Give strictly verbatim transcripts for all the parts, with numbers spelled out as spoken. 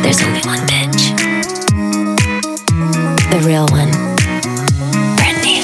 There's only one bitch. The real one. Britney.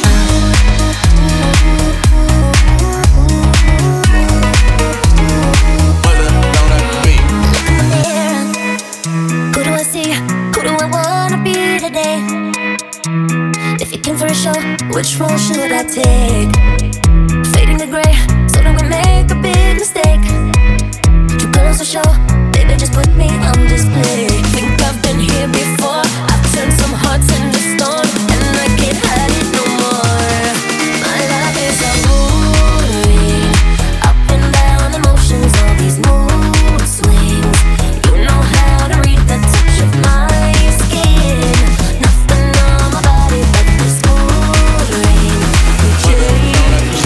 Who do I see? Who do I wanna be today? If you came for a show, which role should I take? Fading to gray, so that we make a big mistake. True colors will show, baby, just put me on display. Think I've been here before, I've turned some hearts into stone, and I can't hide it no more. My life is a mood ring, up and down emotions, all these mood swings. You know how to read the touch of my skin. Nothing on my body but this mood ring. We change,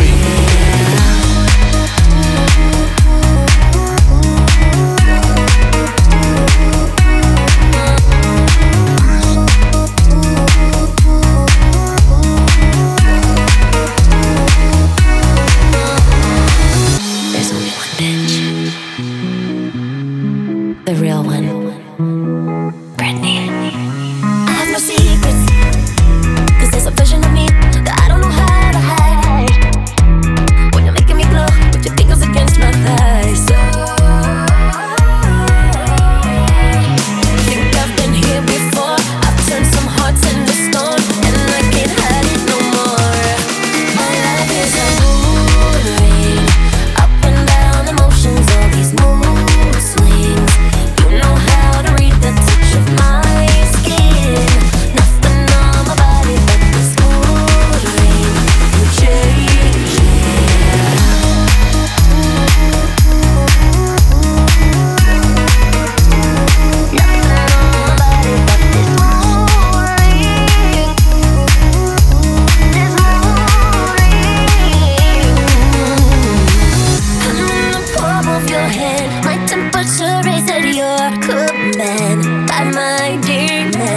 there's only one bitch. The real one. Britney. I have no secrets, cause there's a version of me that I don't know how to hide. When you're making me glow with your fingers against my thighs. Think I've been here before, I've turned some hearts into stone, and I can't hide it no more. My life is a mood ring, up and down emotions, all these mood swings. You know how to read the touch of my skin. Nothing on my body but this mood ring. You change, nothing on my body but this mood ring. This mood ring. I'm in the palm of your hand, my temperature is at your command. By my demon,